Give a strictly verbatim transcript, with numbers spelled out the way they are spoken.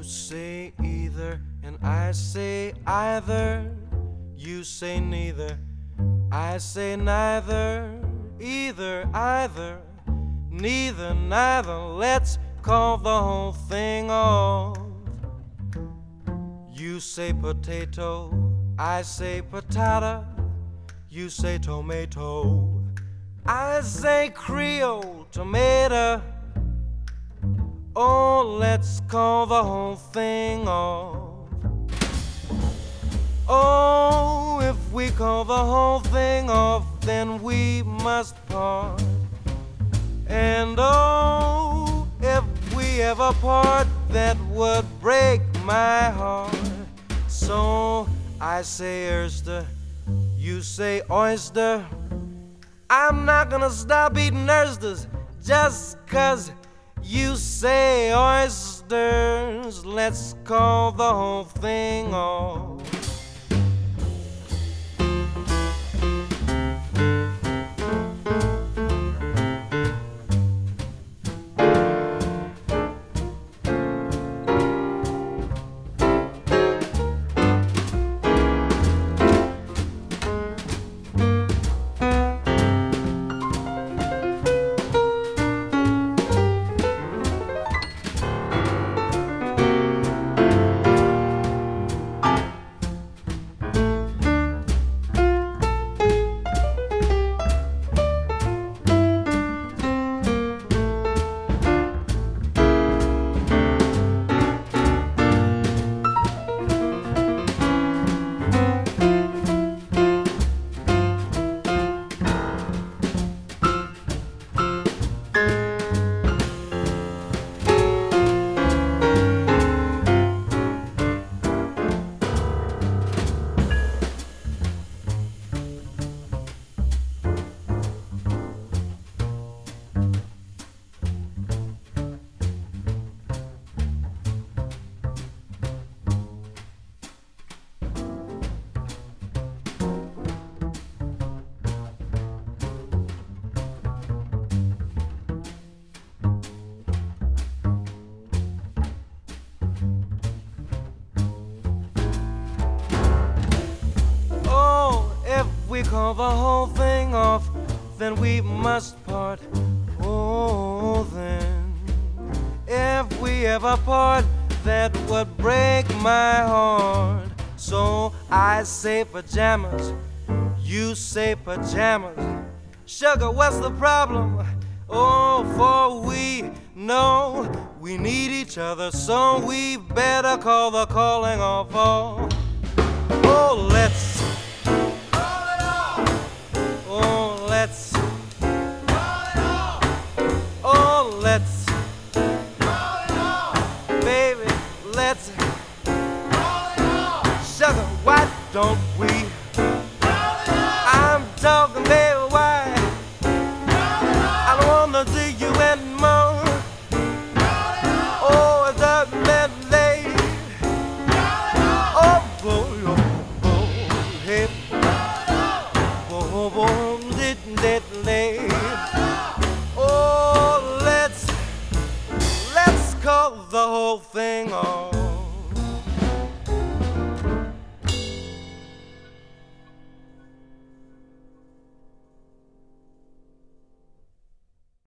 say either, and I say either. You say neither, I say neither. Either, either, neither, neither. Let's call the whole thing off. You say potato, I say patata. You say tomato, I say Creole tomato. Oh, let's call the whole thing off. Oh, if we call the whole thing off, then we must part. And oh, if we ever part, that would break my heart. So I say oyster, you say oyster. I'm not gonna stop eating oysters just 'cause you say oysters. Let's call the whole thing off. We call the whole thing off, then we must part. Oh, then if we ever part, that would break my heart. So I say pajamas, you say pajamas. Sugar, what's the problem? Oh, for we know we need each other, so we better call the calling off. Oh, oh let's Oh, let's call it off. Oh, let's call it off. Baby, let's call it off. Sugar, why don't we call it off? I'm talking, baby, why? Call it off. I don't wanna see you anymore. Call it off. Oh, it's up that late. Call it off. Oh, boy, oh, oh, hey. Oh, oh, that late. Oh, let's let's call the whole thing off.